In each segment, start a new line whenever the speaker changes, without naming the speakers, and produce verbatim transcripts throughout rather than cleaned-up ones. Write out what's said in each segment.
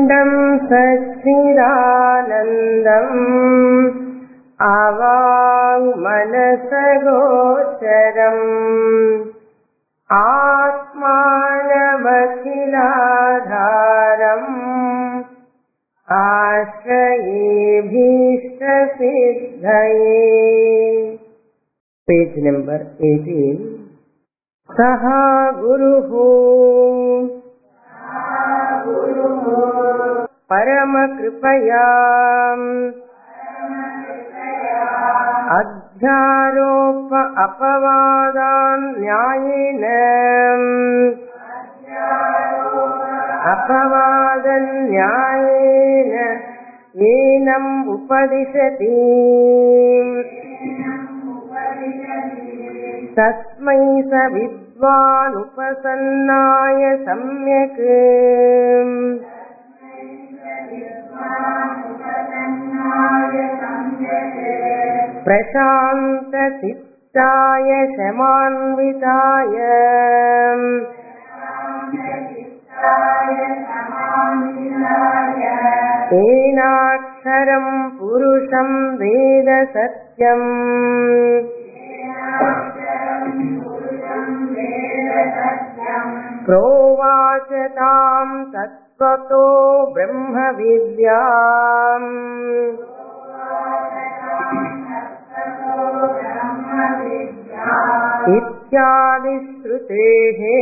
अखण्डं सच्चिदानन्दम् अवाङ्मनसगोचरम् आत्मानमखिलाधारम् आश्रयेऽभीष्टसिद्धये. Page number eighteen. Saha Guruhu Paramakૃpayam Adhyaropa apavadan nyayena apavadan nyayena yenam upadishati tasmai sa vidvan upasannaya samyak prashanta cittaya shamanvitaya enaksharam purusham veda satyam provachatam tattvato brahma vidyam ityadi shrutehe.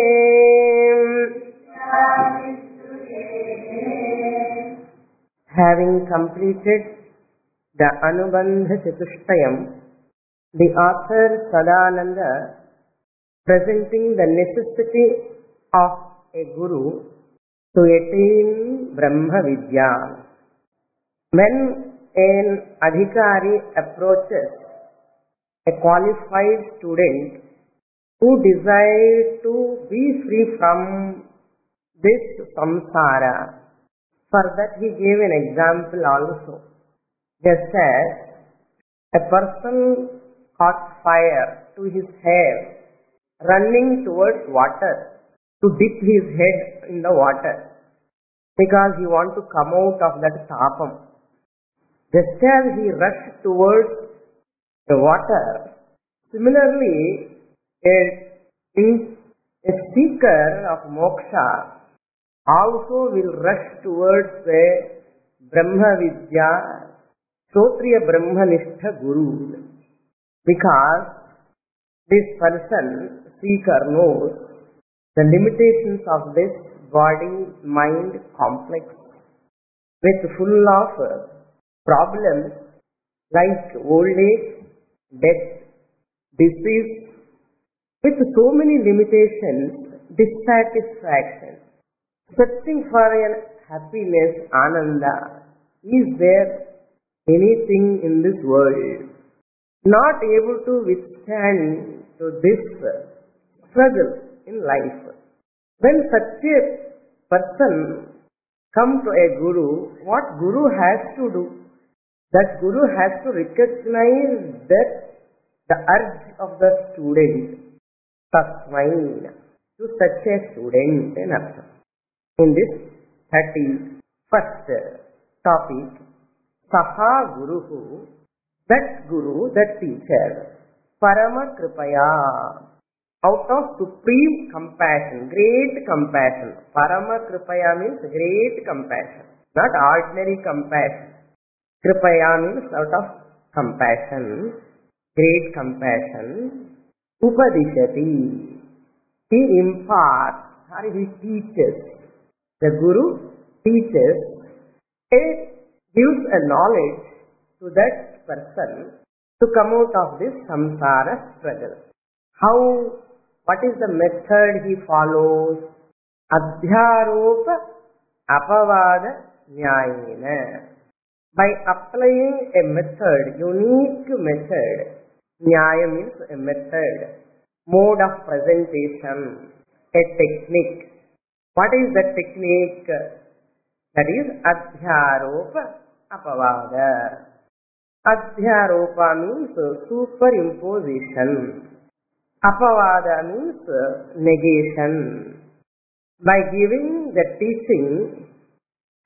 Having completed the Anubandha Chatushtayam, the author Sadananda presenting the necessity of a guru to attain Brahma Vidya. When an adhikari approaches a qualified student who desires to be free from this samsara, for that he gave an example also. Just as a person caught fire to his hair, running towards water to dip his head in the water because he wants to come out of that tapam. Just as he rushed towards the water, similarly a, a seeker of moksha also will rush towards the Brahma Vidya, Shotriya Brahmanistha Guru, because this person, seeker, knows the limitations of this body-mind complex with full of problems like old age, death, disease, with so many limitations, dissatisfaction. Searching for a happiness, ananda, is there anything in this world? Not able to withstand to this struggle in life. When such a person comes to a guru, what guru has to do? That guru has to recognize that the urge of the student, tasmai, to such a student in artham. In this thirty-first topic, Saha Guruhu, that guru, that teacher, Paramakૃpaya, out of supreme compassion, great compassion. Paramakૃpaya means great compassion, not ordinary compassion. Kripaya means out of compassion, great compassion. Upadishati, he imparts or he teaches. The guru teaches, it gives a knowledge to that person to come out of this samsara struggle. How, what is the method he follows? Adhyaropa apavada nyayena. By applying a method, unique method, nyaya means a method, mode of presentation, a technique. What is the technique? That is adhyaropa apavada. Adhyaropa means superimposition. Apavada means negation. By giving the teaching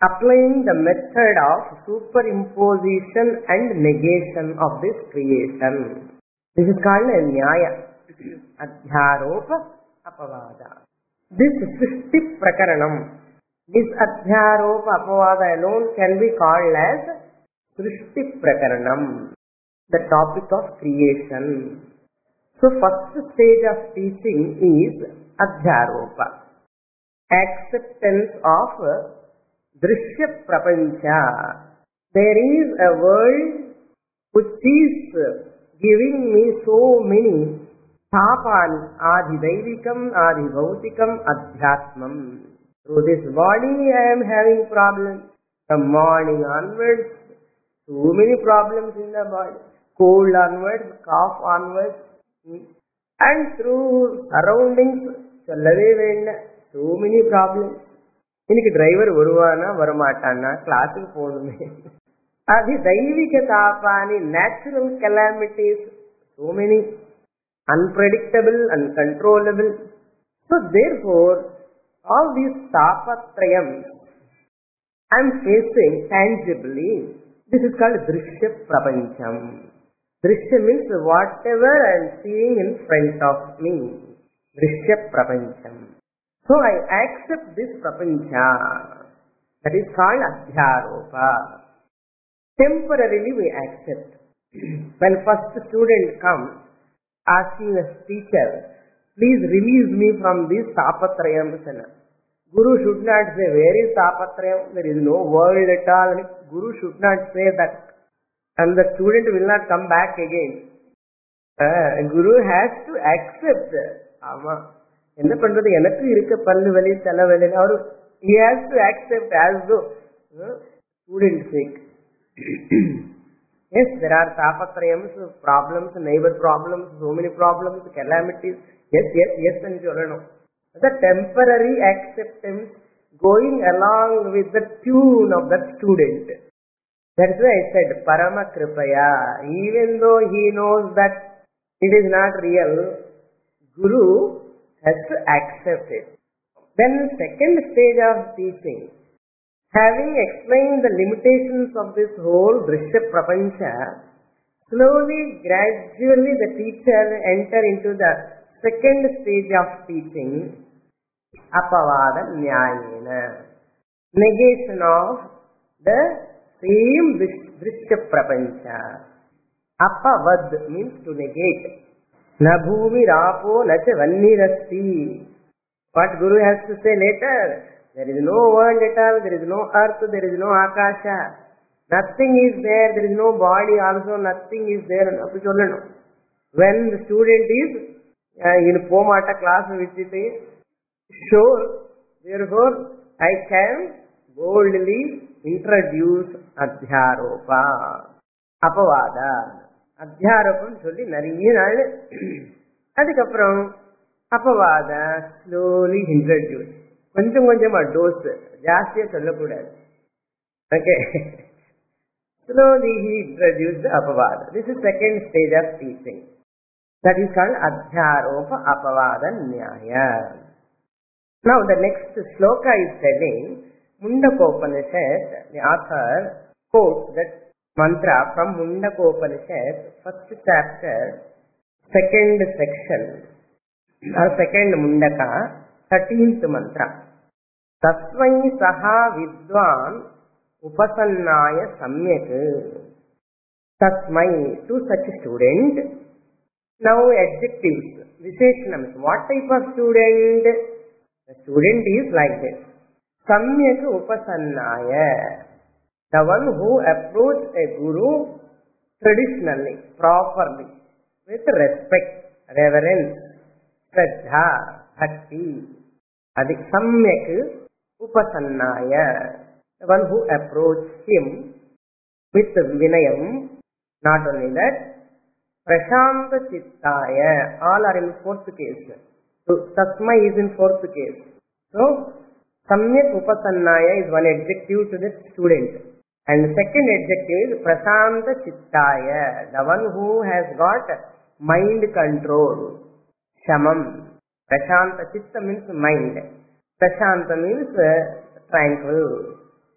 applying the method of superimposition and negation of this creation. This is called a nyaya. Adhyaropa apavada. This Srishti Prakaranam, this Adhyaropa apavada alone can be called as Srishti Prakaranam, the topic of creation. So first stage of teaching is Adhyaropa, acceptance of Drishya Prapancha. There is a world which is giving me so many tapani, adhidaivikam, adhibhautikam, adhyatmam. Through this body I am having problems. From morning onwards, so many problems in the body. Cold onwards, cough onwards. And through surroundings, சொல்லவே வேண்டாம், so many problems. இன்னைக்கு driver வருவானா வரமாட்டானா, கிளாஸுக்கு போகணுமே. அது தெய்வீக தாபானி, natural calamities, so many unpredictable, uncontrollable. So therefore, all these tapatrayams I am facing tangibly. This is called Drishya Prapancham. Drishya means whatever I am seeing in front of me. Drishya Prapancham. So I accept this Prapancha. That is called Adhyaropa. Temporarily we accept. When first student comes asking the teacher, please release me from these tapatrayams. Guru should not say, where is tapatrayam? There is no world at all. Guru should not say that. And the student will not come back again. Uh, Guru has to accept. Ama. Enna pandrathu enakku irukka pallu vali thala vali avaru he has to accept as though uh, student sake. Yes, there are tapatrayams, problems, neighbor problems, so many problems, calamities. Yes, yes, yes, and cholano. The temporary acceptance going along with the tune of that student. That's why I said Parama Kripaya. Even though he knows that it is not real, Guru has to accept it. Then second stage of teaching, having explained the limitations of this whole Drishya Prapancha, slowly, gradually the teacher enter into the second stage of teaching, Apavada Nyayena, negation of the same Drishya Prapancha. Apavad means to negate. Na bhumi rapo na cha vannirasti. What Guru has to say later? There is no world at all, there is no earth, there is no akasha. Nothing is there, there is no body also, nothing is there. When the student is uh, in Pomata class with it, sure, therefore I can boldly introduce Adhyaropa. Apavada. Adhyaropam சொல்லி நிறைய நாள் அதுக்கப்புறம் அப்பவாத slowly introduce. கொஞ்சம் கொஞ்சமா dose ஜாஸ்தியா சொல்லக்கூடாது. Okay. Slowly he introduced the apavada. This is second stage of teaching. That is called Adhyaropa Apavada Nyaya. Now the next sloka is telling, Mundakopanishad, the author quotes that mantra from Mundakopanishad, first chapter, second section, or second Mundaka, thirteenth mantra. Tasvai saha vidwan upasannaya samyak. Tasmai, to such student. Now adjectives, visheshanams. What type of student? The student is like this. Samyak upasannaya. The one who approached a guru traditionally, properly, with respect, reverence, shraddha, bhakti. Adik samyak upasannaya. The one who approached him with vinayam. Not only that, prashanta chittaya. All are in fourth case. So tasmai is in fourth case. So samyak upasannaya is one adjective to the student. And the second adjective is prashanta chittaya. The one who has got mind control. Shamam. Prashanta chitta means mind. Prashanta means uh, tranquil,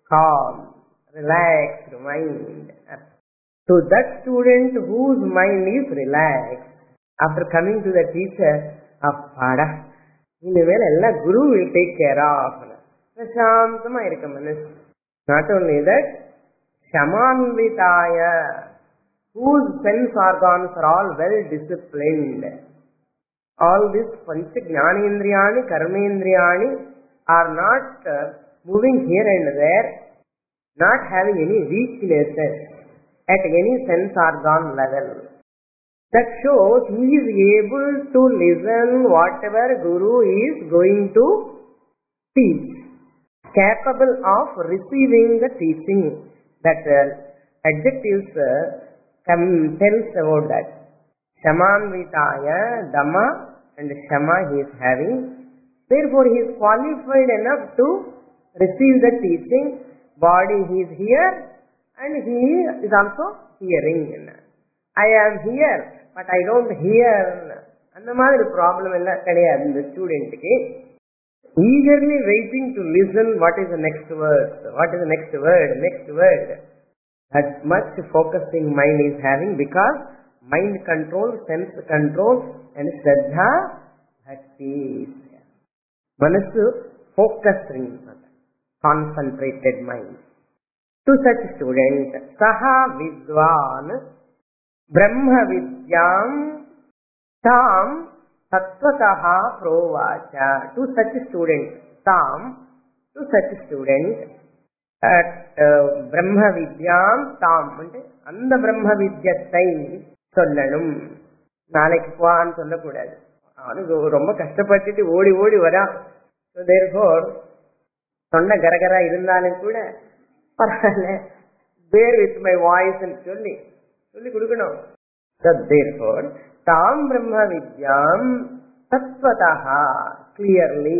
calm, relaxed mind. So that student whose mind is relaxed, after coming to the teacher, Appada, இனிமேல் எல்லாம் Guru will take care of. பிரசாந்தமா இருக்க மனசு. Not only that, Shamanvitaya, whose sense organs are all well disciplined. All these Pancha Jnanendriyani, Karmendriyani are not uh, moving here and there, not having any weaknesses at any sense organ level. That shows he is able to listen whatever Guru is going to teach, capable of receiving the teaching. That uh, adjectives uh, come, tells about that. Shamanvitaya, Dhamma and Shama he is having. Therefore he is qualified enough to receive the teaching. Body he is here and he is also hearing. I am here but I don't hear. அந்த மாதிரி problem எல்லாம் கிடையாது இந்த ஸ்டூடெண்ட்டுக்கு. Eagerly waiting to listen what is the next word, what is the next word, next word. That much focusing mind is having because mind control, sense control and Shraddha, Bhakti. Manasu focusing, concentrated mind. To such student, Saha Vidwan, Brahma Vidyam, Tam, Tattvataha Provacha. To such student, Tam, to such student, at uh, Brahma Vidyam, Tam, and the Brahma Vidyatai, சொல்லணும். நாளைக்கு போவான்னு சொல்லக்கூடாது. அவனுக்கு ரொம்ப கஷ்டப்பட்டுட்டு ஓடி ஓடி வரா. therefore சொன்ன கரகரா இருந்தாலும் கூட பரவாயில்ல, bear with my voice ன்னு சொல்லி சொல்லி கொடுக்கணும். So therefore தாம் பிரம்ம வித்யாம் தத்வதஹா, clearly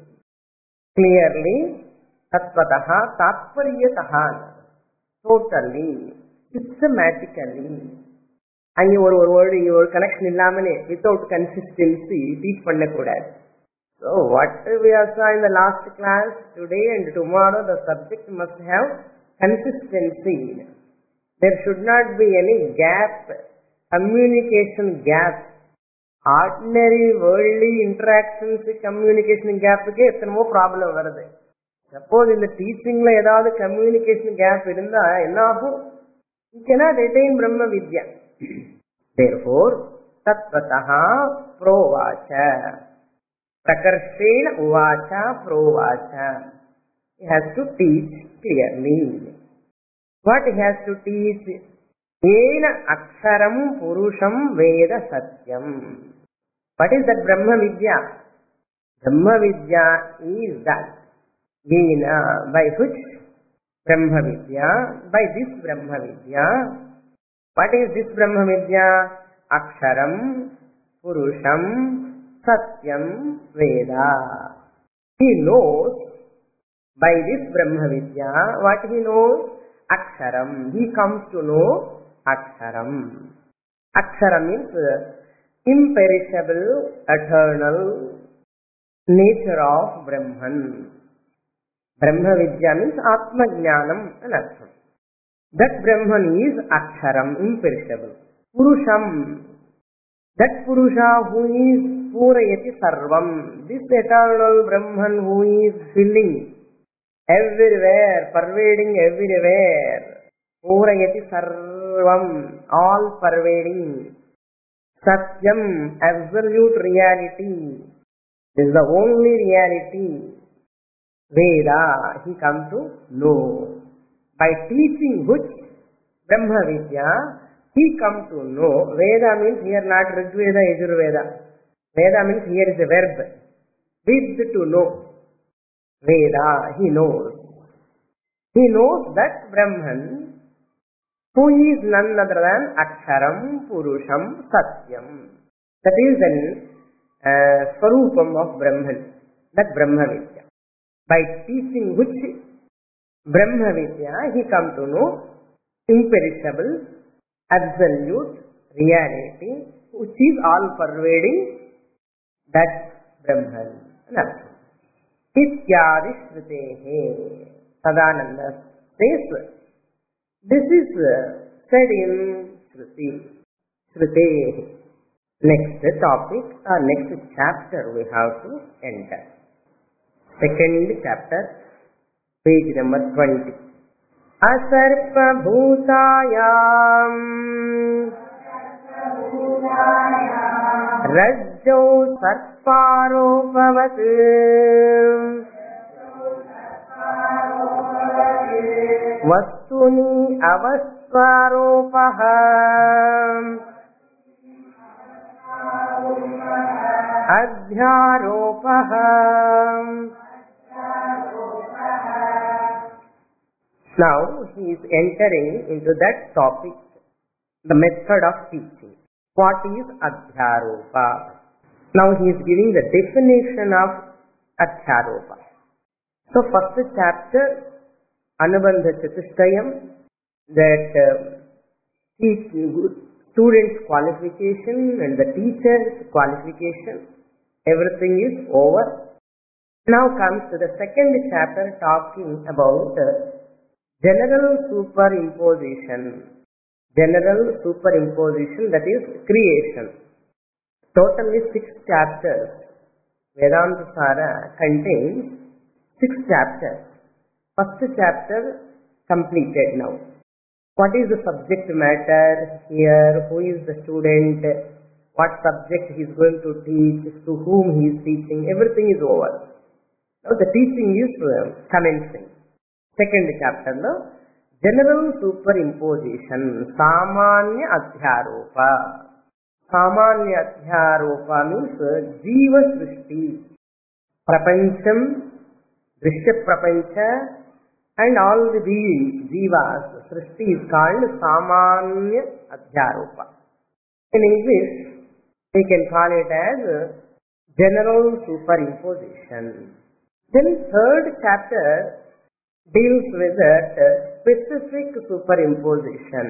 clearly தத்வதஹா தாத்பரியதஹா, totally systematically. அங்கே ஒரு ஒரு வேர்டு இங்கே ஒரு கனெக்ஷன் இல்லாமலே வித்தவுட் கன்சிஸ்டன்சி டீச் பண்ணக்கூடாது. So what we saw in the last class, today and tomorrow the subject must have consistency. There should not be any gap, communication gap. Ordinary worldly interactions communication gap க்கு எத்தனமோ problem வருது. Suppose இந்த டீச்சிங்ல ஏதாவது communication gap இருந்தா என்ன ஆகும்? You cannot attain Brahma Vidya. Therefore, Tattvataha Provacha. Prakarshena Uvacha Provacha. He has to teach clearly. What he has to teach? Yena Aksharam Purusham Veda Satyam. What is that Brahma Vidya? Brahma Vidya is that. Yena, by which Brahma Vidya? By this Brahma Vidya. What is this Brahma Vidya? Aksharam, Purusham, Satyam, Veda. He knows by this Brahma Vidya. What he knows? Aksharam. He comes to know Aksharam. Aksharam means imperishable, eternal nature of Brahman. Brahma Vidya means Atma Jnanam and Artham. That Brahman is Aksharam, imperishable. Purusham, that Purusha who is Purayati Sarvam, this eternal Brahman who is filling everywhere, pervading everywhere. Purayati Sarvam, all pervading. Satyam, absolute reality. This is the only reality. Veda, he comes to know. By teaching which Brahma Vidya, he comes to know. Veda means here not Rigveda, Yajurveda. Veda means here is a verb. With to know. Veda, he knows. He knows that Brahman, who is none other than Aksharam, Purusham, Satyam. That is an uh, Swarupam of Brahman. That Brahma Vidya. By teaching which Brahma Vidya, he comes to know imperishable, absolute reality, which is all pervading, that Brahman. Ityadi Shrutehe. Sadananda says, this is said in Shruti. Shruti. Next topic or next chapter we have to enter. Second chapter, page number twenty. Asarpa bhutayam rajjau sarparopavat vastuni avasvaropaha adhyaropaha. Now he is entering into that topic, the method of teaching. What is adhyaropa? Now he is giving the definition of adhyaropa. So first chapter, Anubandha Chatushtayam, that uh, teach, students' qualification and the teacher's qualification, everything is over. Now comes to the second chapter talking about uh, general superimposition. General superimposition, that is creation. Totally six chapters. Vedanta Sara contains six chapters. First chapter completed now. What is the subject matter here? Who is the student? What subject he is going to teach? To whom he is teaching? Everything is over. Now the teaching is uh, commencing. Second chapter, no? General superimposition, Samanya Adhyaropa. Samanya Adhyaropa means Jiva Srishti. Prapancham, Drishya Prapancha, and all the beings, Jivas, Srishti is called Samanya Adhyaropa. In English, we can call it as general superimposition. Then third chapter deals with that specific superimposition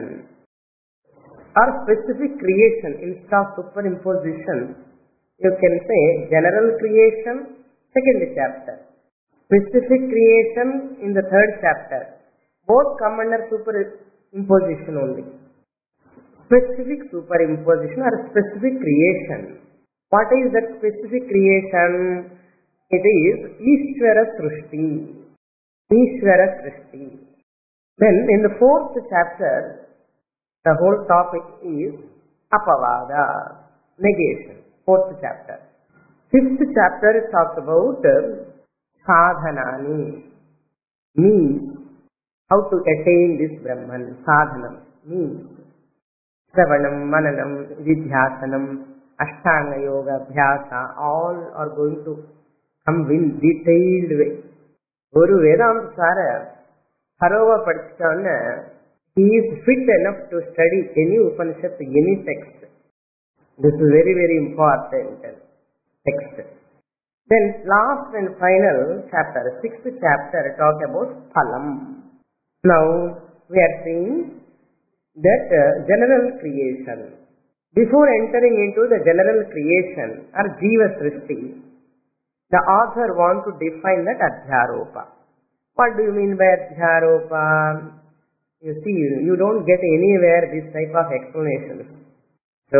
or specific creation. Instead of superimposition, you can say general creation, second chapter. Specific creation in the third chapter. Both come under superimposition only. Specific superimposition or specific creation. What is that specific creation? It is Ishvara Srishti. Ishvara Srishti. Then in the fourth chapter, the whole topic is Apavada, negation. Fourth chapter. Fifth chapter talks about Sadhanani, means how to attain this Brahman. Sadhanam means Shravanam, Mananam, Vidhyasanam, Ashtanga Yoga, Abhyasa, all are going to come in detailed way. Guru Vedanta Sara Harova Padchana, he is fit enough to study any Upanishad, any text. This is very, very important text. Then last and final chapter, sixth chapter, talk about Phalam. Now we are seeing that uh, general creation. Before entering into the general creation or Jiva Srishti, the author wants to define that Adhyaropa. What do you mean by Adhyaropa? You see, you don't get anywhere this type of explanations. So,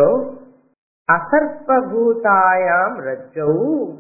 Asarpa bhutayam rajjau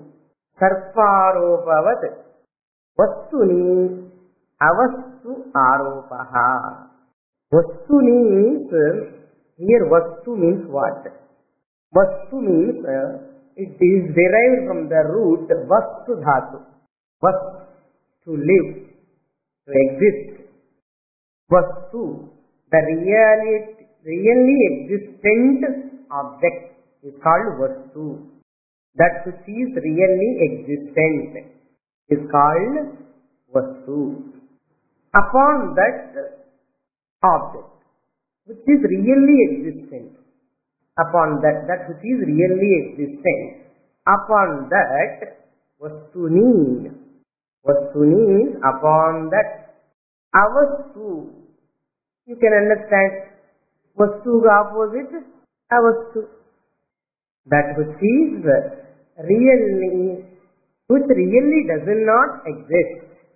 sarparopavat vastuni avastu aropaha. Vastuni means, here vastu means what? Vastu means, uh, it is derived from the root vastu dhatu. Vast, to live, to exist. Vastu, the really, really existent object is called vastu. That which is really existent is called vastu. Upon that object, which is really existent, upon that, that which is really existent, upon that, vastuni, vastuni is upon that, avastu, you can understand, vastu opposite, avastu, that which is really, which really does not exist,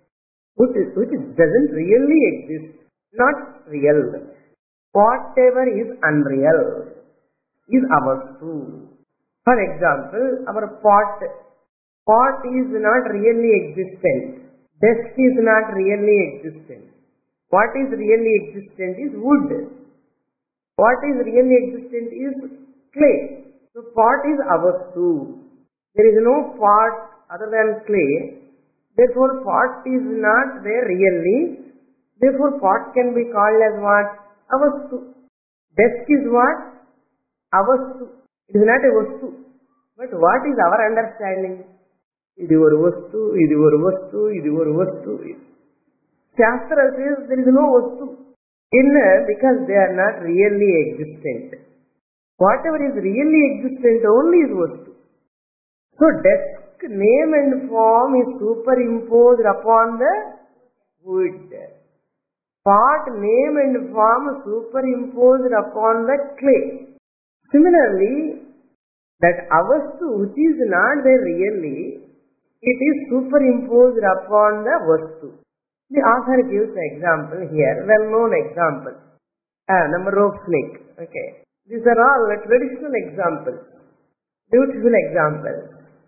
which, is, which doesn't really exist, not real. Whatever is unreal is avastu. For example, our pot, pot is not really existent. Desk is not really existent. What is really existent is wood. What is really existent is clay. So pot is avastu. There is no pot other than clay. Therefore pot is not there really. Therefore pot can be called as what? Avastu. Desk is what? Avastu. It is not a vastu. But what is our understanding? Idi oru vastu, idi oru vastu, idi oru vastu. Shastra says there is no vastu. In because they are not really existent. Whatever is really existent only is vastu. So desk name and form is superimposed upon the wood. Pot name and form superimposed upon the clay. Similarly, that avastu which is not there really, it is superimposed upon the vastu. The author gives the example here, well-known example. Ah, number of snake. Okay. These are all traditional examples. Beautiful examples.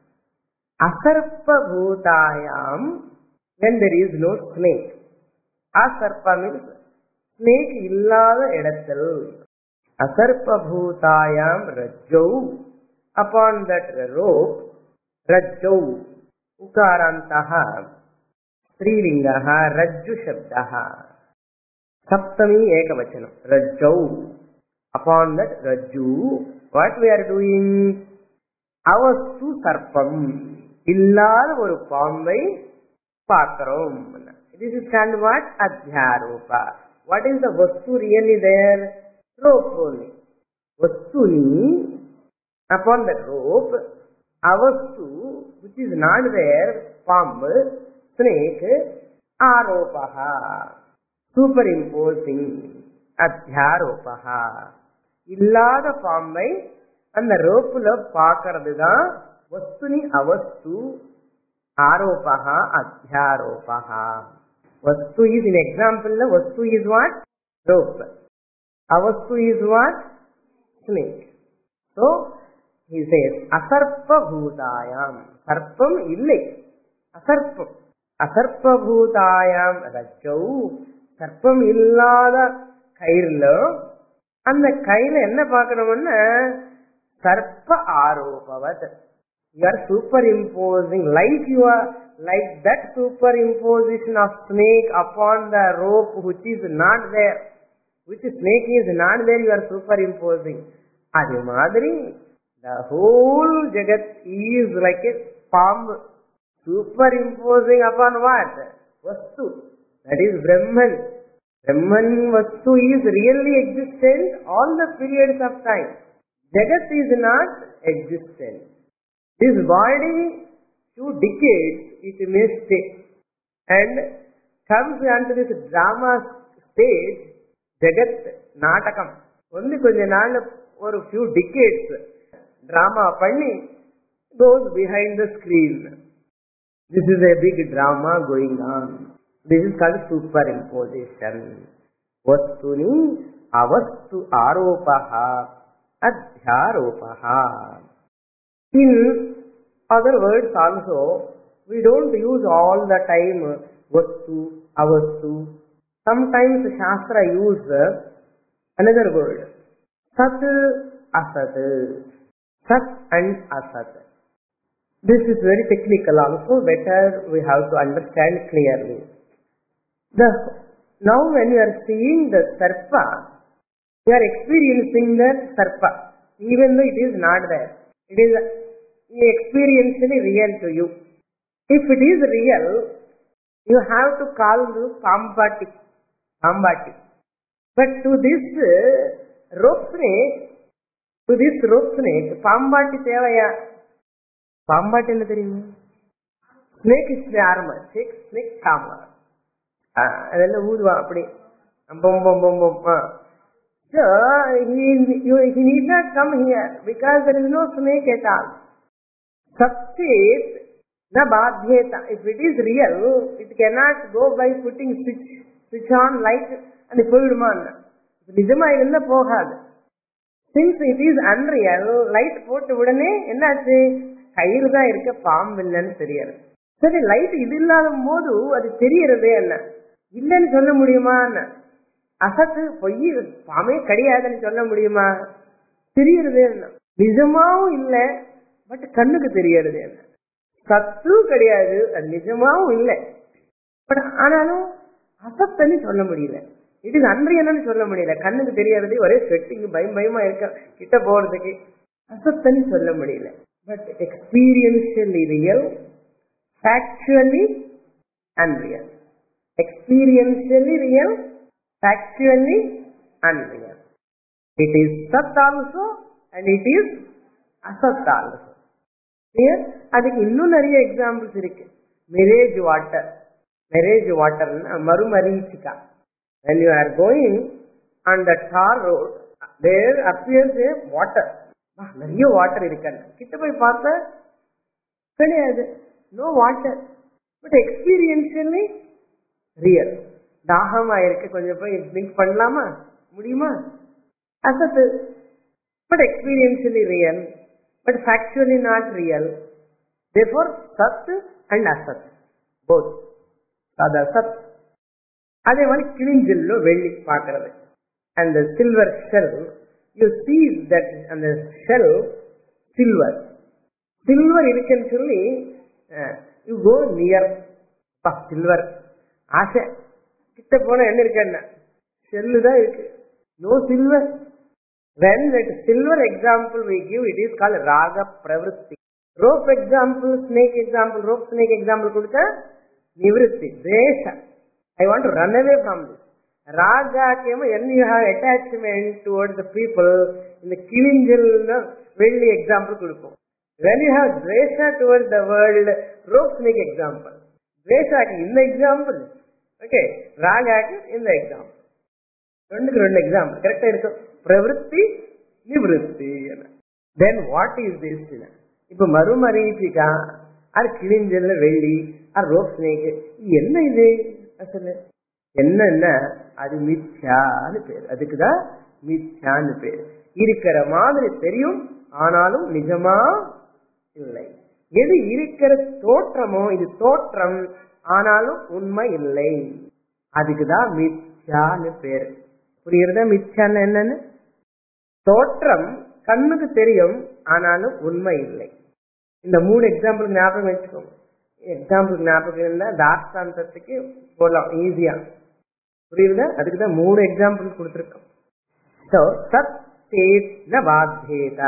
Asarpa bhutayam, when there is no snake. Asarpa means snake illada edathil. Asarpa bhutayam rajjau, upon that rope, rajjau, ukarantaha, strilingaha, rajju shabdaha, saptami ekavachanam, rajjau, upon that rajju, what we are doing? Avastu sarpam, illada oru pambai paakarom. This is called what? Adhyaropa. What is the vastu really there? Rope only. Vastuni, upon the rope, avastu, which is not there, palm, snake, aropaha, superimposing, adhyaropaha. Illada palmai, and the rope la paakaradudha, vastuni avastu, aropaha, adhyaropaha. Vastu is in example, vastu is what? Rope. Avastu is what? Snake. So, he says, asarpa bhutayam. Sarpam illai. Asarpam. Asarpa bhutayam rajjau. Sarpam illada kairla. And the kaila enna paakaramanna? Sarpa aropavat. You are superimposing, like you are, like that superimposition of snake upon the rope which is not there. Which snake is not there, you are superimposing. Adi madri, the whole jagat is like a palm superimposing upon what? Vastu. That is Brahman. Brahman Vastu is really existent all the periods of time. Jagat is not existent. This body, few decades, it may stay. And comes onto this drama stage, Jagat, Natakam. Only for a few decades, drama panni goes behind the screen. This is a big drama going on. This is called superimposition. Vastuni avastu aropaha adhyaropaha. In other words also, we don't use all the time vastu, avastu. Sometimes Shastra use another word. Sat, asat. Sat and asat. This is very technical also. Better we have to understand clearly. The, now when you are seeing the sarpa, you are experiencing the sarpa. Even though it is not there. It is experientially real to you. If it is real, you have to call the pambati. Pambati. But to this uh, rope snake, to this rope snake, pambati tevaya. Pambati enna theriyum? Snake is the armor. Snake, snake armor. Adella oodva appadi. Bom bom bom bom. So, he, you, he need not come here because there is no snake at all. Sapchit, na badhyeta. If it is real, it cannot go by putting switch switch on light and போயிடுமான். நிஜமா இருந்தா போகாது. Since it is unreal, light போட்ட உடனே என்னாச்சு, கயிறு தான் இருக்க, பாம்பு இல்லைன்னு தெரியாது. சரி, லைட் இது இல்லாத போது அது தெரியறதே என்ன, இல்லைன்னு சொல்ல முடியுமா? அசத்து பொய், பாமே கிடையாதுன்னு சொல்ல முடியுமா? தெரியறதே என்ன, நிஜமாவும் இல்லை, பட் கண்ணுக்கு தெரியறது என்ன, சத்து கிடையாது, அது நிஜமாவும் இல்லை, பட் ஆனாலும் அசத்தன்னு சொல்ல முடியல. இட் இஸ் அன்ரியல்னு சொல்ல முடியல, கண்ணுக்கு தெரியறது, ஒரே ஸ்வெட்டிங், பயம் பயமா இருக்க கிட்ட போறதுக்கு, அசத்தன்னு சொல்ல முடியல. But experientially real, factually unreal. Experientially real, factually unreal. It is Sat also and it is Asat also. Here, அதுக்கு இன்னும் நிறைய எக்ஸாம்பிள்ஸ் இருக்கு. Mirage water, mirage water, மறுமரீச்சிகா. When you are going on the tar road, there appears a water. நிறைய water இருக்கு, கிட்ட போய் பார்த்தா கிடையாது, no water, but experientially real. தாகமா இருக்கு, கொஞ்சம் போய் ட்ரிங்க் பண்ணலாமா, முடியுமா? அசத்து. But experientially real, but factually not real. Therefore சத் and அசத் both. அது அசத். அதே மாதிரி கிழிஞ்சில்லோ வெள்ளி பார்க்கறது, அந்த silver shell, you see that அந்த ஷெல் சில்வர், சில்வர் இருக்குன்னு சொல்லி you go near, சில்வர் ஆசை, கிட்ட போன என்ன இருக்கு, என்ன ஷெல்லு தான் இருக்கு, no silver. When that silver example we give, it is called raga pravritti. Rope example, snake example, rope snake example கொடுத்தா nivritti, desha, I want to run away from this. Raga came when you have attachment towards the people, in the kilinjil velli example கொடுப்போம். When you have dvesha towards the world, rope snake example, dvesha in the example, okay, raga in the example, ரெண்டுக்கு ரெண்டு example கரெக்டா இருக்கும். பிரவருத்தி நிவృత్తి. Then what is this? இப்ப மறுமரீச்சிகா, அது கிழிஞ்சல்ல வெள்ளி, அது ரோப் ஸ்னேக், என்ன இது அசல என்னன்னா அது மித்யான்னு பேரு, அதுக்குதான் மித்யான்னு பேரு. இருக்கிற மாதிரி தெரியும், ஆனாலும் நிஜமா இல்லை. எது இருக்கிற தோற்றமோ, இது தோற்றம், ஆனாலும் உண்மை இல்லை, அதுக்குதான் மித்யான்னு பேரு. புரியுறதா மித்யான்னு என்னன்னு? தோற்றம் கண்ணுக்கு தெரியும், ஆனாலும் உண்மை இல்லை. இந்த மூணு எக்ஸாம்பிள் ஞாபகம் வச்சுக்கோங்க. எக்ஸாம்பிள் ஞாபகம் இருந்தா தாஷ்டாந்தத்துக்கு போலாம் ஈஸியா. புரியுதா? அதுக்குதான் மூணு எக்ஸாம்பிள் கொடுத்திருக்கோம். So, சத் சேத் ந பாத்யேதா,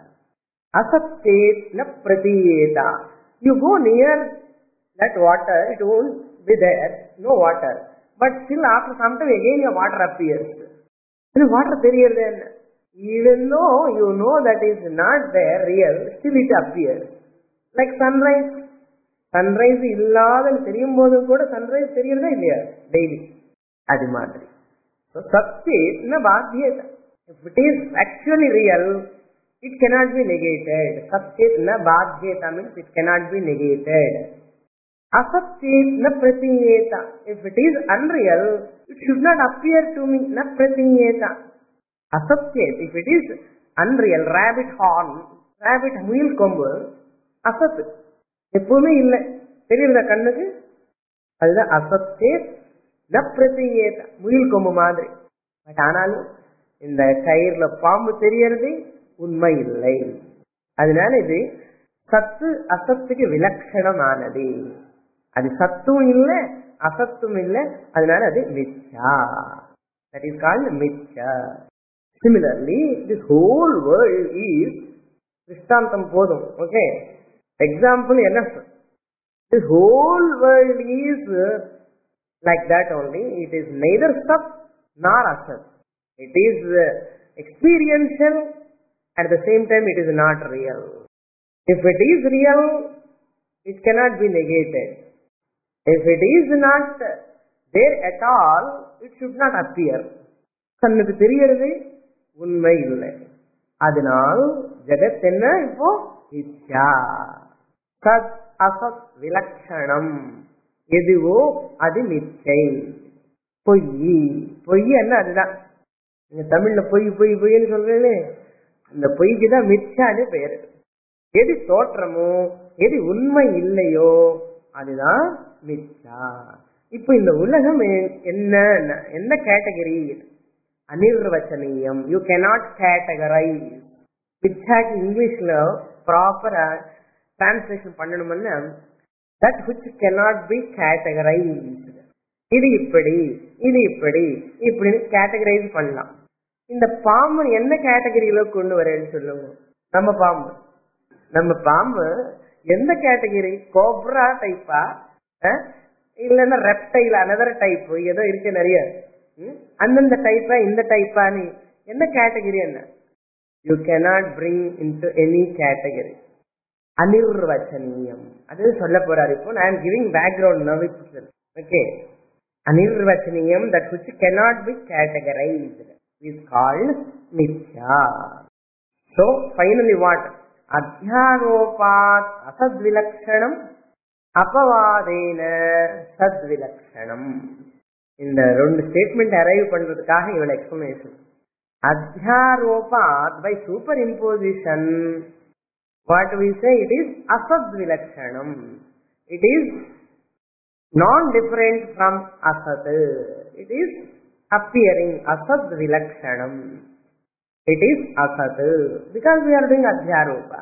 அசத் சேத் ந பிரதீயேதா. You go near that water, it won't be there, no water. But still after some time again your water appears. And water தெரியுறது என்ன? Even though you know that is not there real, still it appears. Like sunrise. Sunrise இல்லாதன்னு தெரியும் போதும் கூட sunrise தெரியுறதா இல்லையா daily? அது மாதிரி. So சத்யேத் ந பாத்யேதா. If it is actually real, it cannot be negated. Satyet na badhyeta means it cannot be negated. Asatyet na pratiyeta. If it is unreal, it should not appear to me. Na pratiyeta. Asatyet, if it is unreal, rabbit horn, rabbit muil kombu, asat. எப்பவுமே இல்லை, தெரியுதா கண்ணுக்கு? அதுதான் அசத்யேத் ந பிரதீயேதா, முயல் கொம்பு மாதிரி. But ஆனாலும் இந்த கயிறுல பாம்பு தெரியறது உண்மை இல்லை. அதனால இது சத்து அசத்துக்கு விலட்சணமானது. அது சத்தும் இல்லை, அசத்தும் இல்லை, அதனால அது மித்யா. That is called மித்யா. Similarly, this whole world is, திருஷ்டாந்தம் போதும், ஓகே, எக்ஸாம்பிள் என்ன? This whole world is like that only. It is neither sat nor asat. It is experiential, at the same time it is not real. If it is real, it cannot be negated. If it is not there at all, it should not appear. கண்ணுக்கு தெரியறது உண்மை இல்லை. அதனால் ஜெகத் என்ன இப்போ மித்யா. சத் அசத் விலக்ஷணம் எதுவோ அது மிச்சை. பொய் பொய் என்ன அதுதான். நீங்க தமிழ்ல பொய் பொய் பொய்ன்னு சொல்றீங்களே, அந்த பொய்க்குதான் மிச்சான்னு பேரு. எது தோற்றமோ எது உண்மை இல்லையோ அதுதான் மிச்சா. இப்ப இந்த உலகம் என்ன என்ன கேட்டகரி? அனிர்வச்சனீயம். You cannot categorise. மிச்சாக்கு இங்கிலீஷ்ல ப்ராப்பரா டிரான்ஸ்லேஷன் பண்ணணும்னா that which cannot be categorized. இது இப்படி இது இப்படி இப்படின்னு கேட்டகரைஸ் பண்ணலாம். இந்த பாம்பு என்ன கேட்டகரியில கொண்டு வரேன்னு சொல்லுங்க. நம்ம பாம்பு நம்ம பாம்பு எந்த கேட்டகரி? கோப்ரா டைப்பா இல்லன்னா ரெப்டைல் அனதர் டைப் ஏதோ இருக்கு நிறைய. அந்தந்த டைப்பா இந்த டைப்பான்னு என்ன கேட்டகரி என்ன? You cannot bring into any category. அனிர்வச்சனீயம் அது சொல்ல போறாரு. இப்போ I am giving background now. Okay, அனிர்வச்சனீயம் that which cannot be categorized is called mithya. So finally what? அத்யாரோபாத் அசத்விலக்ஷணம் அபவாதேன சத்விலக்ஷணம். இந்த ரெண்டு ஸ்டேட்மெண்ட் அரைவ் பண்றதுக்காக இவள எக்ஸ்பிளனேஷன். அத்யாரோபாத் by superimposition what we say, it is asadvilakshanam. It is non-different from asat. It is appearing asadvilakshanam. It is asat because we are doing adhyaropa.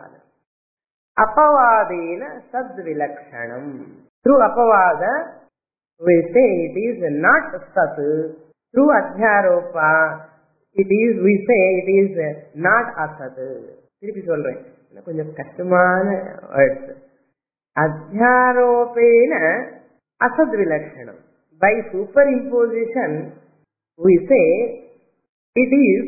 Apavadena sadvilakshanam. Through apavada we say it is not sat. Through adhyaropa it is, we say it is not asat. திருப்பி சொல்றேன், கொஞ்சம் கஷ்டமான words. அத்தியாரோபேன அசத் விலக்ஷணம். By superimposition we say it is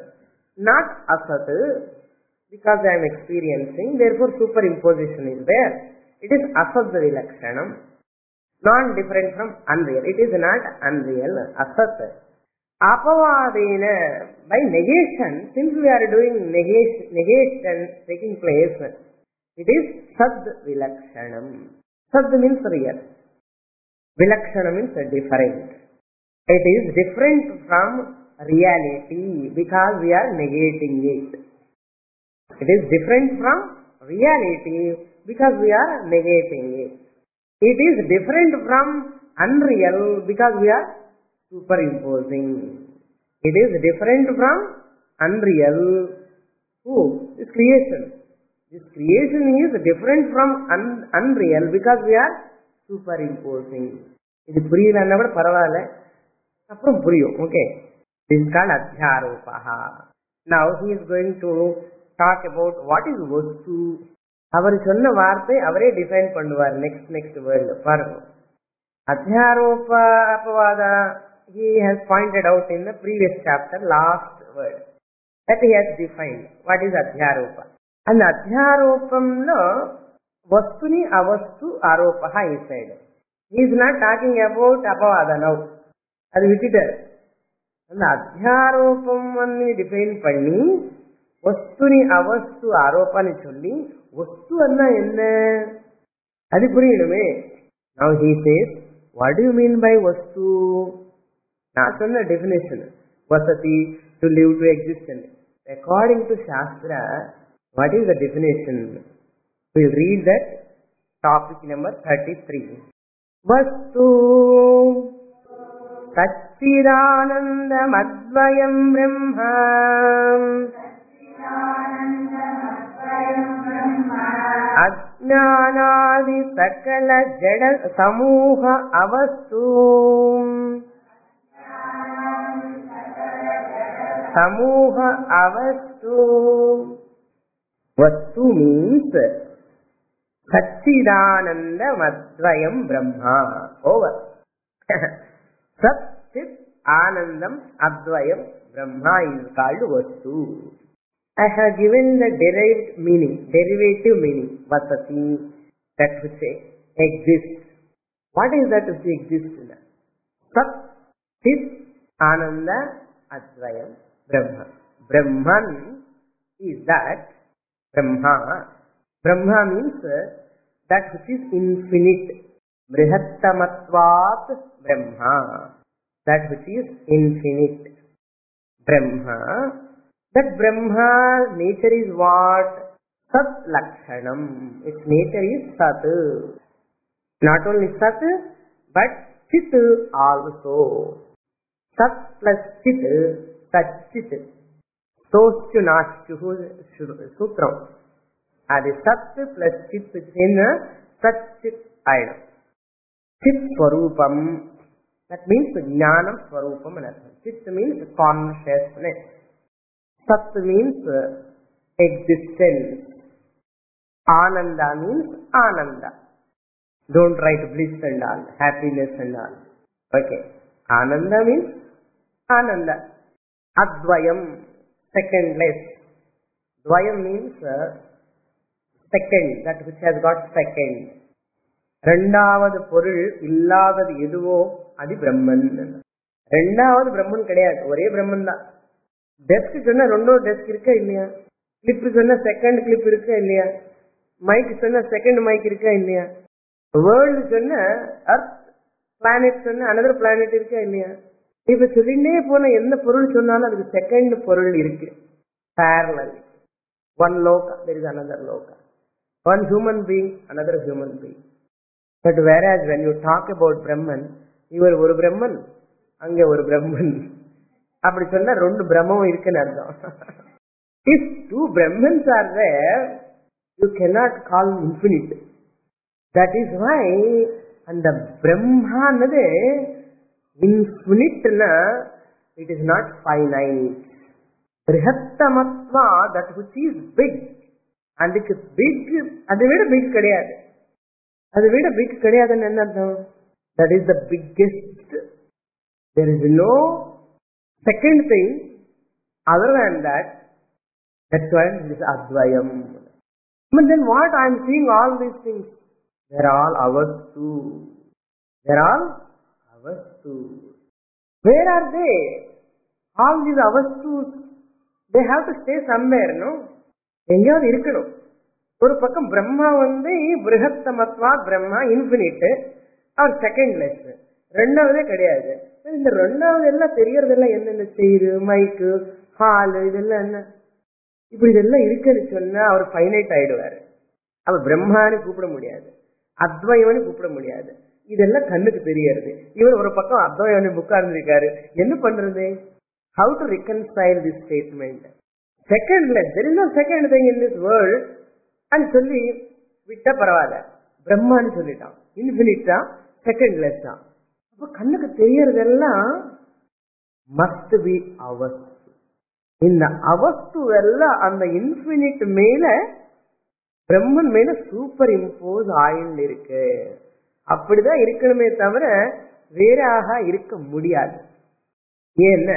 not asat because I am experiencing, therefore superimposition is there. It is asat vilakshanam, non different from unreal. It is not unreal, asat. Apavadena, by negation, since we are doing negation, negation taking place, it is sad vilakshanam. Sad means real. Vilakshanam means different. It is different from reality because we are negating it. It is different from reality because we are negating it. It is different from unreal because we are superimposing. It is different from unreal. Who? This creation. This creation is different from un- unreal because we are superimposing. இது புரியலன்னா கூட பரவாயில்ல, அப்புறம் புரியும். Okay, this is called adhyaropaha. Now he is going to talk about what is vastu. அவர் சொன்ன வார்த்தை அவரே டிஃபைன் பண்ணுவார் நெக்ஸ்ட் நெக்ஸ்ட் வேர்ல்ட். பாருங்க, adhyaropa apavada he has pointed out in the previous chapter, last word that he has defined what is adhyaropa. And adhyaropamlo vastuni avastu aropaha he said. He is not talking about apavada now. அது விட்டுட்டார். அந்த அத்தியாரோபம் வந்து define பண்ணி வஸ்துனி அவஸ்து ஆரோப்பான்னு சொல்லி வஸ்து என்ன அது புரியணுமே. Now he says, what do you mean by vastu? நான் சொன்ன டெஃபினேஷன் வசதி, to live, to exist. According to Shastra, what is the definition? We will read that topic number thirty-three. Vastu Satchidanandam Advayam Brahma Ajnanadi Sakala Jada Samuha Avastu. Samuha Avastu. Vastu means Satchidananda Madvayam Brahma. Over. Sat Chit Anandam Advayam Brahma is called Vastu. I have given the derived meaning, derivative meaning, Vasati, that which exists. What is that which exists? Sat Chit Ananda Advayam Brahma. Brahman is that Brahma. Brahma means that which is infinite. Brihattamatvat Brahma, that which is infinite. Brahma, that Brahma nature is what? Sat Lakshanam. Its nature is Sat. Not only Sat, but Chit also. Sat plus Chit, Sat Chit. Toschu Nashchu Sutram. Adi Sat plus Chit in Sat Chit item. Chit Swarupam. That means Jnanam Swarupam. Chit means consciousness. Sat means existence. Ananda means Ananda. Don't write bliss and all, happiness and all. Okay. Ananda means Ananda. Advayam, secondless. Dvayam means uh, second, that which has got second. ரெண்டாவது பொருள் இல்லாதது எதுவோ அது பிரம்மன். ரெண்டாவது பிரம்மன் கிடையாது, ஒரே பிரம்மன் தான். Desk சொன்னா ரெண்டோ டெஸ்க் இருக்கா இல்லையா? கிளிப் சொன்னா செகண்ட் கிளிப் இருக்கா இல்லையா? மைக் சொன்னா செகண்ட் மைக் இருக்கா இல்லையா? வேர்ல்டு சொன்ன அர்த், பிளானட் சொன்ன அனதர் பிளானட் இருக்கா இல்லையா? இப்ப சொல்லிட்டே போன எந்த பொருள் சொன்னாலும் அதுக்கு செகண்ட் பொருள் இருக்கு. parallel. One loka, there is another loka. One human being, another human being. But whereas when you talk about Brahman, இவர் ஒரு பிரம்மன், அங்க ஒரு பிரம்மன், அப்படி சொன்னா ரெண்டு பிரம்மம் இருக்குன்னு அர்த்தம். If two Brahmans are there, you cannot call infinite. That is why அந்த பிரம்மானது infinite na, it is not finite. Brihattamatva, that which is big, and it is big, அதை விட big கிடையாது. அதை விட big கிடையாதுன்னு என்ன அர்த்தம்? That is the biggest. There is no second thing other than that. That's why it is Advayam. But then what I am seeing all these things, they are all ours too. They are all ours too. Where are they? All these ours too, they have to stay somewhere, no? எங்கேயாவது இருக்கணும். ஒரு பக்கம் பிரம்மா வந்து பிருஹத்தமத்வா Brahma infinite, அவர் செகண்ட்லெஸ், ரெண்டாவதே கிடையாது. இந்த ரெண்டாவது எல்லாம் தெரியறதெல்லாம் என்னென்ன செய்யுது, மைக்கு, ஹாலு, இதெல்லாம் என்ன இப்படி இதெல்லாம் இருக்குன்னு சொன்னா அவர் ஃபைனைட் ஆயிடுவாரு. அவர் பிரம்மான்னு கூப்பிட முடியாது, அத்வயம்னு கூப்பிட முடியாது. இதெல்லாம் கண்ணுக்கு தெரியறது. இவர் ஒரு பக்கம் அத்வயம் உட்கார்ந்துருக்காரு. என்ன பண்றது? How to reconcile this statement? Secondless, there is no second thing in this world. And சொல்லி விட்டா பரவாயில்ல, பிரம்மான்னு சொல்லிட்டான், இன்ஃபினிட் தான், செகண்ட்லெஸ் தான். அப்ப கண்ணுக்கு தெரியறதெல்லாம் மஸ்ட் பி அவஸ்து. இந்த அவஸ்து எல்லாம் அந்த இன்ஃபினிட் மேல, பிரம்மன் மேல சூப்பர் இம்போஸ் ஆயில் இருக்கு. அப்படிதான் இருக்கணுமே தவிர வேறாக இருக்க முடியாது. ஏன்னா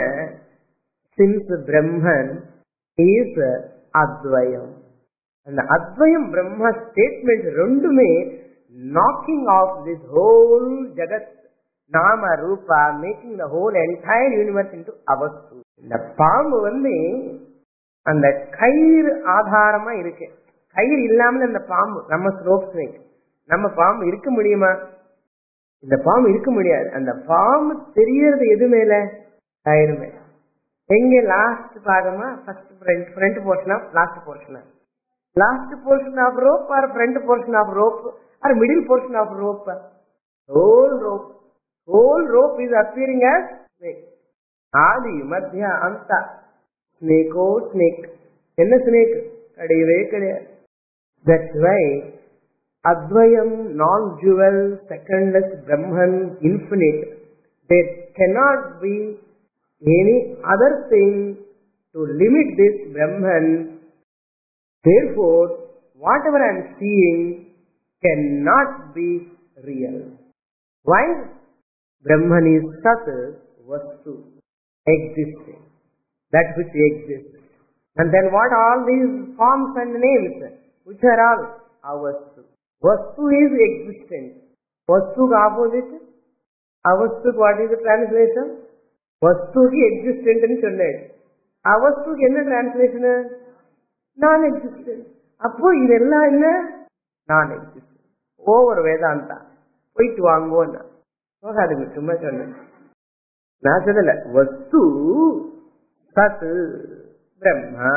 சின்ஸ் பிரம்மன் இஸ் அத்வயம், அந்த அத்வயம் பிரம்ம ஸ்டேட்மெண்ட் ரெண்டுமே நாக்கிங் ஆஃப் திஸ் ஹோல் ஜகத் நாம ரூபா, making the whole entire universe into அவஸ்து. இந்த பாம்பு வந்து அந்த கயிறு ஆதாரமா இருக்கு. கயிறு இல்லாமல் அந்த பாம்பு, நம்ம ஸ்லோப் ஸ்னேக், நம்ம பாம்பு இருக்க முடியுமா? இந்த பாம்பு இருக்க முடியாது. அந்த பாம்பு தெரியறது எது மேல? கயிறு மேல. எங்க? லாஸ்ட் பாகமா, ஃபர்ஸ்ட் ஃப்ரண்ட் போர்ஷனா, லாஸ்ட் போர்ஷனா? Last portion of rope or front portion of rope or middle portion of rope? Whole rope. Whole rope is appearing as snake. Adi, Madhya, Anta. Snake oh snake. Enna snake? Kadeve kadeve. That's why Advayam, non-dual, secondless, Brahman, infinite. There cannot be any other thing to limit this Brahman. Therefore, whatever I am seeing cannot be real. Why? Brahman is Sat, Vastu, existing, that which exists. And then what all these forms and names, which are all Avastu. Vastu is existent. Vastu opposite? Avastu, what is the translation? Vastu ki existent nu சொன்னேன். Avastu ki என்ன translation? நான் existent. அப்போ இதெல்லாம் என்ன? நான் existent. Over Vedanta போயிட்டு வாங்குவோம் போகாதுங்க, சும்மா சொன்னேன். நான் சொல்லல, வஸ்து சத் Brahma,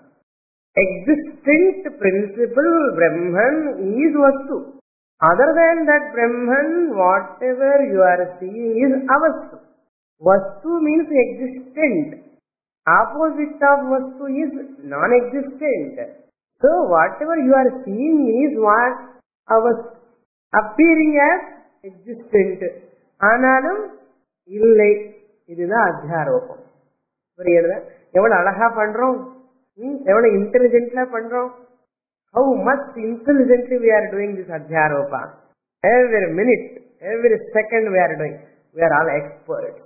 existent principle Brahman is vastu. Other than that Brahman, whatever you are seeing is avastu. Vastu means existent. Opposite of vastu is non-existent. So whatever you are seeing is what? Avastu. Appearing as existent. ஆனாலும் இல்லை. இதுதான் அத்தியாரோபம். புரியுதா? எவ்வளவு அழகா பண்றோம், எவ்வளவு இன்டெலிஜென்ட்லா பண்றோம். How much intelligently we are doing this adhyaropa. Every minute, every second we are doing. We are all experts.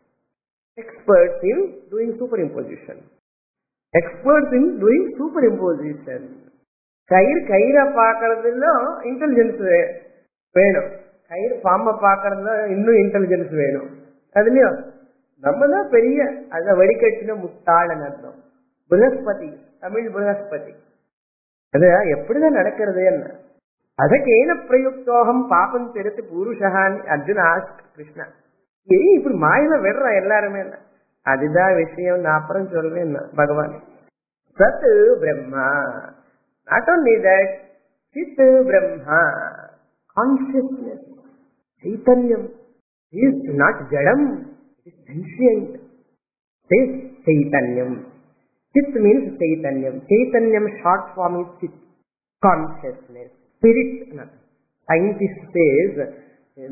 Experts in doing superimposition. Experts in doing superimposition. கயிறு கயிறை பார்க்கறதுல இன்டெலிஜென்ஸ் வேணும், கயிறு பாம்பை பார்க்கறதுல இன்னும் இன்டெலிஜென்ஸ் வேணும். அதுலயும் நம்ம தான் பெரிய அத வடிகட்டின முட்டாளன் அர்த்தம். ப்ரஹஸ்பதி, தமிழ் ப்ரஹஸ்பதி. அது எப்படிதான் நடக்கிறது என்ன? அதற்கு ஏன பிரயுக்தோகம் பாபம் தெரித்து புருஷான்னு அர்ஜுன ஆஸ்க் கிருஷ்ணா. ஏன் இப்படி மாயில விடுற எல்லாருமே? அதுதான் விஷயம், நான் அப்புறம் சொல்வேன். பகவான் சத் பிரம்மா, நாட் ஓன்லி தட், சித் பிரம்மா, கான்சியஸ்னஸ், சைத்தன்யம் இஸ் நாட் ஜடம், இட் இஸ் சென்சியன்ட். திஸ் சைத்தன்யம், Chit means Chaitanyam. Chaitanyam short form is Chit. Consciousness. Spirit. Scientist says um,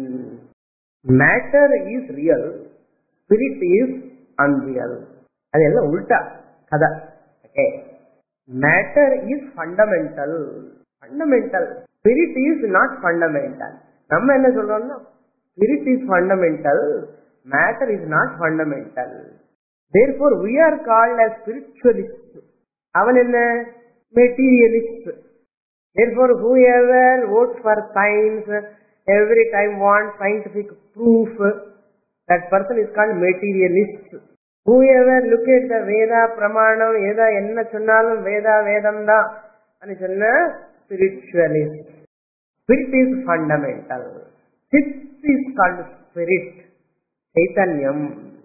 matter is real, spirit is unreal. Adella ulta kada. Okay. Matter is fundamental. Fundamental. Spirit is not fundamental. Namma enna solrona? Spirit is fundamental. Matter is not fundamental. Therefore, we are called as spiritualists. Avan enna? Materialists. Therefore, whoever votes for science, every time wants scientific proof, that person is called materialist. Whoever look at the Veda, Pramanam, Eda, enna chonnalum Veda, Vedam da, ani sonna spiritualist. Spirit is fundamental. Chit is called spirit. Chaitanyam.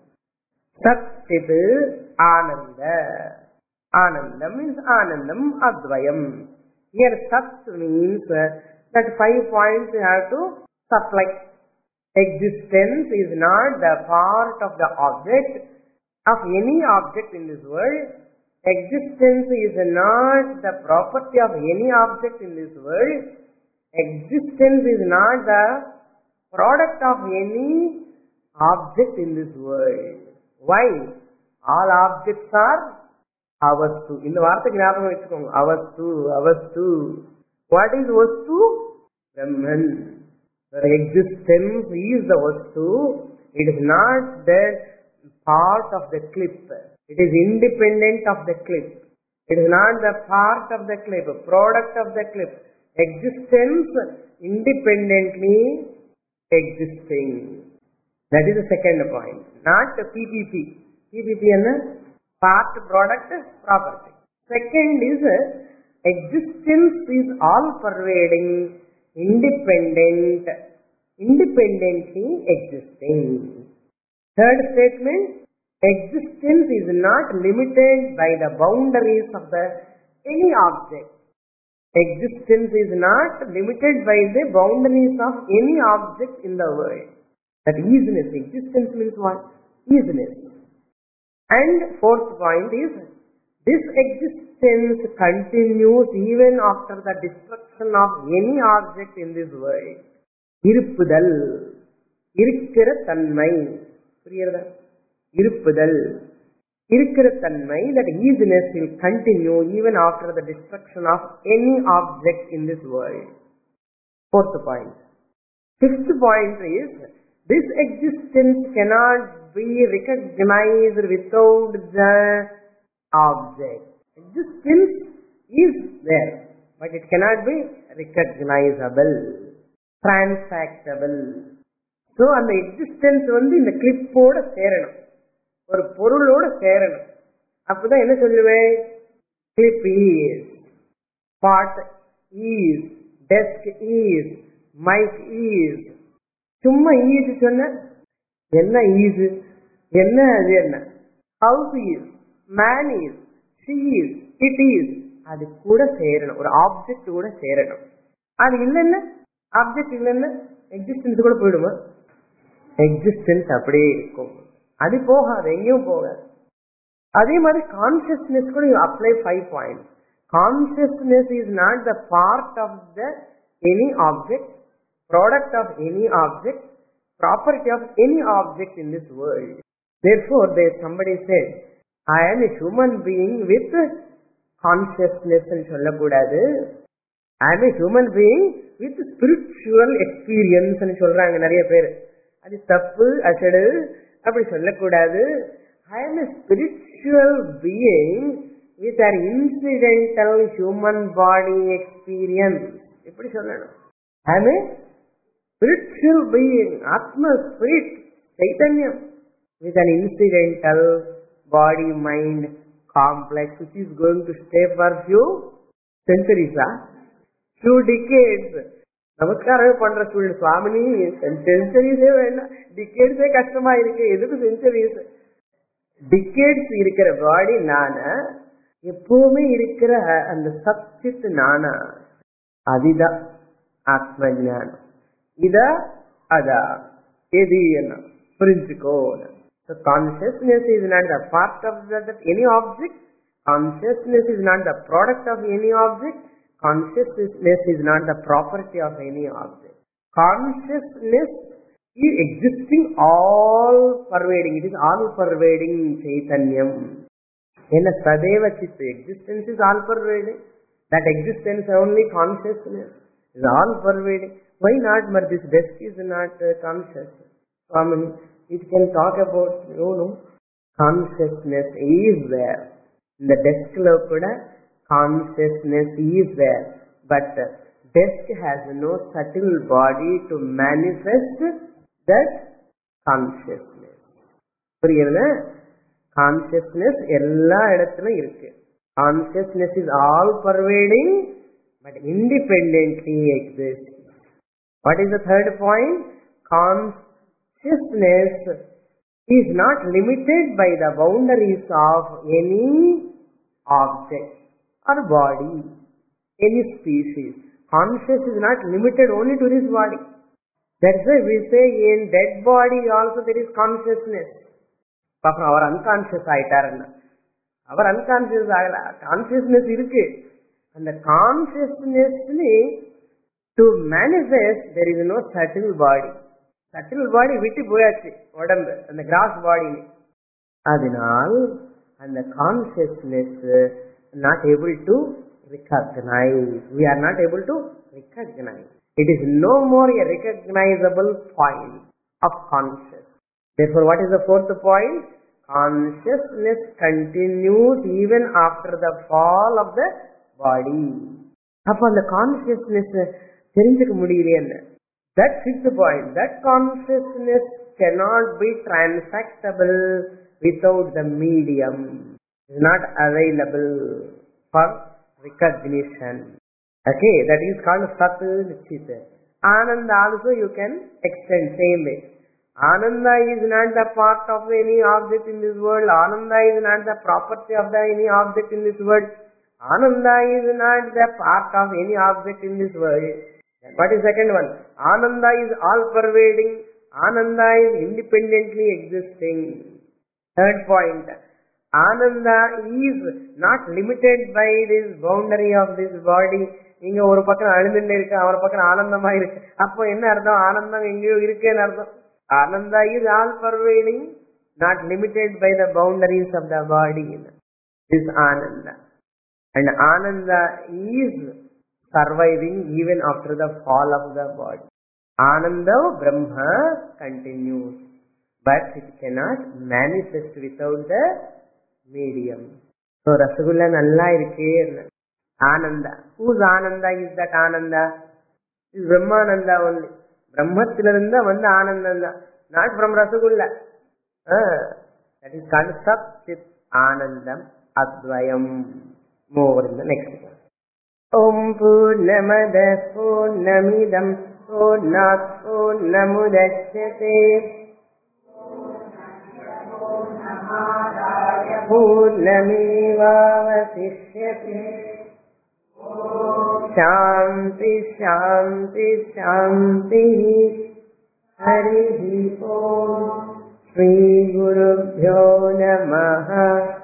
Sat Chit Ananda. Ananda means Anandam Advayam. Here Sat means uh, that five points you have to supply. Existence is not the part of the object of any object in this world. Existence is not the property of any object in this world. Existence is not the product of any object in this world. Why? All objects are avastu. In the vaarthai gnapakam vechukonga. Avastu, avastu. What is vastu? Brahman. The existence is the vastu. It is not the part of the clip. It is independent of the clip. It is not the part of the clip, product of the clip. Existence independently existing. That is the second point. Not P P P. P P P is part, product, property. Second is existence is all pervading, independent, independently existing. Third statement, existence is not limited by the boundaries of the any object. Existence is not limited by the boundaries of any object in the world. That easiness, existence means what? Easiness. And fourth point is, this existence continues even after the destruction of any object in this world. Irupudal, irukira tanmai. Puriyada? Irupudal, irukira tanmai, that easiness will continue even after the destruction of any object in this world. Fourth point. Fifth point is, this existence cannot be recognized without the object. Existence is there, but it cannot be recognizable, transactable. So, அந்த existence வந்து இந்த கிளிப்போட சேரணும், ஒரு பொருளோட சேரணும். அப்பதான் என்ன சொல்லுவேன்? Clip is, pot is, desk is, Mike is. சும்மா is சொன்ன என்ன is என்ன அது என்ன house is, man is, she is, it is. அது கூட சேரணும், ஒரு ஆப்ஜெக்ட் கூட சேரணும். அது இல்லைன்னா ஆப்ஜெக்ட் இல்லைன்னா எக்ஸிஸ்டன்ஸ் கூட போயிடுமா? எக்ஸிஸ்டன்ஸ் அப்படியே இருக்கும், அது போகாது, எங்கேயும் போகாது. அதே மாதிரி கான்சியஸ்னஸ் கூட apply five point. Consciousness is not the part of the any object, product of any object, property of any object in this world. Therefore, there somebody said, I am a human being with consciousness and சொல்லக்கூடாது. I am a human being with spiritual experience and சொல்றாங்க நிறைய பேர். அது தப்பு, அசடு, அப்படி சொல்லக்கூடாது. I am a spiritual being with an incidental human body experience. எப்படி சொல்லணும்? I am a spiritual being, Atma, spirit, Chaitanya, with an incidental body mind complex which is going to stay for few centuries, ah? few decades. நமஸ்காரமே பண்ற சூழல் சுவாமினி, சென்ச்சுரிஸே வேண்டாம், டிகேட்ஸே கஷ்டமா இருக்கு, எதுக்கு centuries? Decades இருக்கிற பாடி நானா, எப்பவுமே இருக்கிற அந்த சப்சிட் நானா, அதுதான் ஆத்ம ஞானம். இதா அதா எது என்ன புரிஞ்சுக்கோ. So consciousness is not the part of the, that any object. Consciousness is not the product of any object. Consciousness is not the property of any object. Consciousness is existing, all pervading. It is all pervading Chaitanyam. In a Sadeva Chitta, existence is all pervading. That existence only consciousness is all pervading. Why not? But this desk is not uh, conscious. Swami, it can talk about, you know, consciousness is there. In the desk kuda consciousness is there, but desk has no subtle body to manifest that consciousness. புரியுதா? Consciousness எல்லா இடத்திலும் இருக்கு. Consciousness is all pervading, but independently exists. What is the third point? Consciousness is not limited by the boundaries of any object or body, any species. Consciousness is not limited only to this body. That's why we say in dead body also there is consciousness. Papa, our unconscious ஆயிட்டாருன்னா, our unconscious ஆகல, consciousness இருக்கு. And the consciousness to manifest, there is no subtle body. Subtle body விட்டு போயாச்சு உடம்பு, அந்த cross பாடி. அதனால் அந்த consciousness not able to recognize. We are not able to recognize. It is no more a recognizable point of consciousness. Therefore, what is the fourth point? Consciousness continues even after the fall of the body. அப்ப அந்த consciousness தெரிஞ்சுக்க முடியலையே. That fifth point, that consciousness cannot be transactable without the medium. It is not available for recognition. Okay, that is called Sat Nichita. Ananda also you can extend same way. Ananda is not the part of any object in this world. Ananda is not the property of the any object in this world. Ananda is not the part of any object in this world. What is second one? Ananda is all pervading. Ananda is independently existing. Third point, Ananda is not limited by this boundary of this body. இங்க ஒரு பக்கம் அழுந்துட்டு இருக்கு, அவர் பக்கம் ஆனந்தமா இருக்கு. அப்போ என்ன அர்த்தம்? ஆனந்தம் எங்கேயோ இருக்கேன்னு அர்த்தம். Ananda is all pervading, not limited by the boundaries of the body. This Ananda. And Ananda is surviving even after the fall of the body. Ananda Brahma continues, but it cannot manifest without the medium. So Rasagulla nalla irukke. Ananda. Whose Ananda is that Ananda? Is Brahmananda only. Brahmathilirunda vanda Ananda, not from Rasagulla. Ah, that is called Sat Chit Anandam Advayam. More in the next one. Om Purnamada Purnamidam పూర్ణాత్ పూర్ణముదచ్యతే పూర్ణమేవావశిష్యతే. శాంతి శాంతి శాంతి. హరి ఓం. శ్రీ గురుభ్యో నమః.